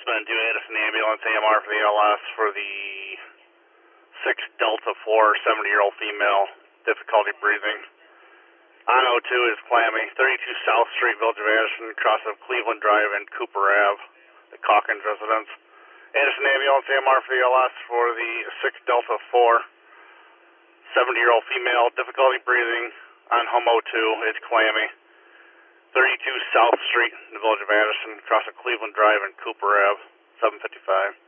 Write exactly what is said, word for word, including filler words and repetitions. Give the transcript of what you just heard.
Been to Edison Ambulance, A M R for the L S for the six Delta four, seventy year old female, difficulty breathing. On O two is clammy, thirty-two South Street, Village of Addison, cross of Cleveland Drive and Cooper Ave, the Calkins residence. Edison Ambulance, A M R for the L S for the six Delta four, seventy year old female, difficulty breathing. On home O two is clammy, thirty-two South Street in the Village of Addison, across of Cleveland Drive and Cooper Ave, seven fifty-five.